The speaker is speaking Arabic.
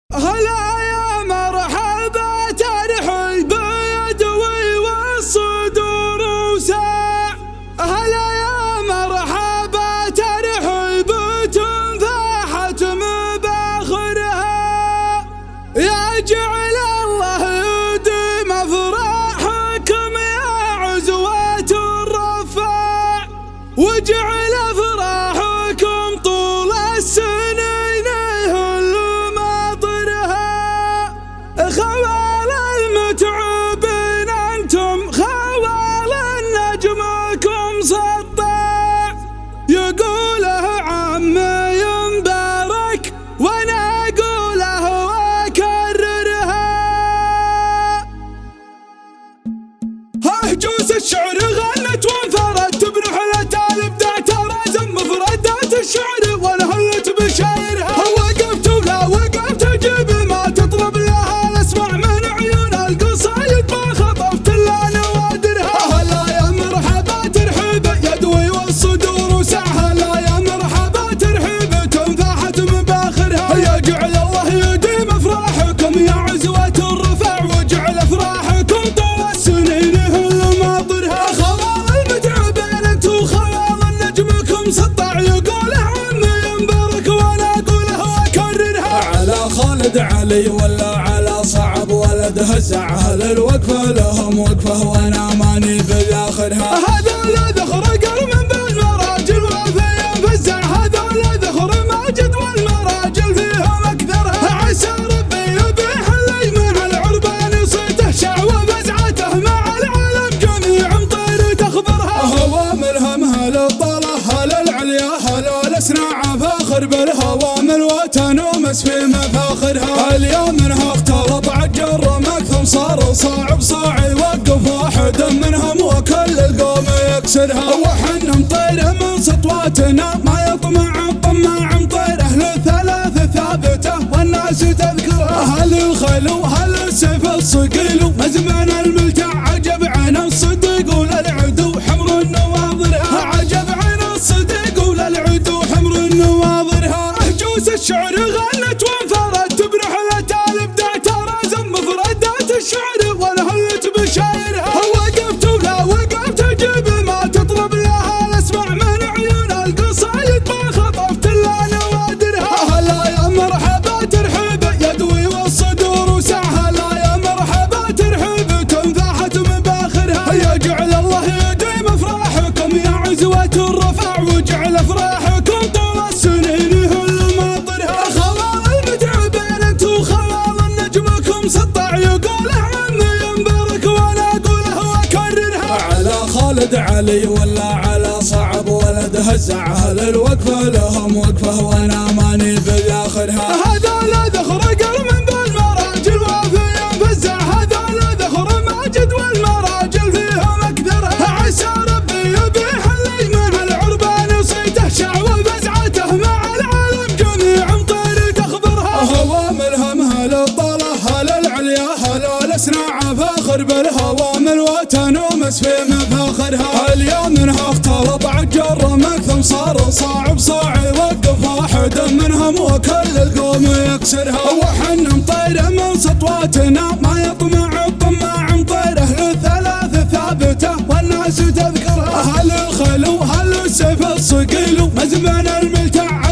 هلا يا مرحبا ترحب يدوي والصدور وساع. هلا يا مرحبا ترحب تنفاحت مباخرها. يا جعل الله يديم افراحكم يا عزوة الرفاع، وجعل افراحكم طول السنين خوال المتعبين انتم، خوال نجمكم سطاع. يقوله عمي مبارك وانا اقوله واكررها. هجوس الشعر غنت وانفردت برحلة الابداع، ترى زم مفردات الشعر وانهلت بشايرها. وقفت ولا وقفت اجيب ما تطلب لها، اسمع من عيون القصايد ما خطفت الا نوادرها. هلا يا مرحبا ترحيب يدوي والصدور وسع. هلا يا مرحبا ترحيب تنفاحت مباخرها. يا جعل الله يديم افراحكم يا عزوة الرفاع، وجعل افراحكم طول السنين هل ماطرها. خوال المتعبين انتو، خوال نجمكم سطاع. يقول عمي مبارك وانا اقوله واكررها. على خالد علي ولا على صعب ولد هزع، اهل الوقفه لهم وقفه وانا ماني بالاخرها. هذول ذخر قرم بالمراجل وفيهم فزع، هذول ذخر ماجد والمراجل فيهم اكثرها. عسى ربي يبيح اللي مع العربان صيته شع، وفزعته مع العالم جميع مطير تخبرها. هواملهم هل الطلة هل العليا هل الاسناع، فاخر بالهوامل وتنومس في مفاخرها. اليوم منها اختلط عجر مكثم صار صاعب صاعي، وقف واحد منهم وكل القوم يكسرها. وحن مطيره من سطواتنا ما يطمع الطماع، مطيره للثلاث ثابته والناس تذكرها. هل الخيل وهل السيف الصقيل مزمان الملتع، عجب عين الصديق وللعدو حمر النواظرها. عجب عين الصديق وللعدو حمر النواظرها. هجوس الشعر غنت وانفردت برحلة الابداع، ترى زم مفردات الشعر وانهلت بشايرها. وقفت ولا وقفت اجيب ما تطلب لها، اسمع من عيون القصايد ما خطفت الا نوادرها. هلا يا مرحبا ترحيب يدوي والصدور وسع. هلا يا مرحبا ترحيب تنفاحت مباخرها. يا جعل الله يديم افراحكم يا عزوة الرفاع، وجعل افراحكم طول السنين هل ماطرها. خوال المتعبين انتو، خوال نجمكم سطاع. يقول عمي مبارك وانا اقوله واكررها. على خالد علي ولا على صعب ولد هزع، اهل الوقفه لهم وقفه وانا ماني بالاخرها. هذول ذخر قرم بالمراجل وفيهم فزع، هذول ذخر ماجد والمراجل فيهم اكثرها. عسى ربي يبيح اللي مع العربان صيته شع، وفزعته مع العالم جميع مطير تخبرها. هواملهم هل الطلة هل العليا هل الاسناع، فاخر بالهوامل وتنومس في مفاخرها. اليوم منها اختلط عجر مكثم صار صاعب صاعي، وقف واحد منهم وكل القوم يكسرها. وحن مطيره من سطواتنا ما يطمع الطماع، مطيره للثلاث ثابته والناس تذكرها. هل الخيل وهل السيف الصقيل مزمان الملتع،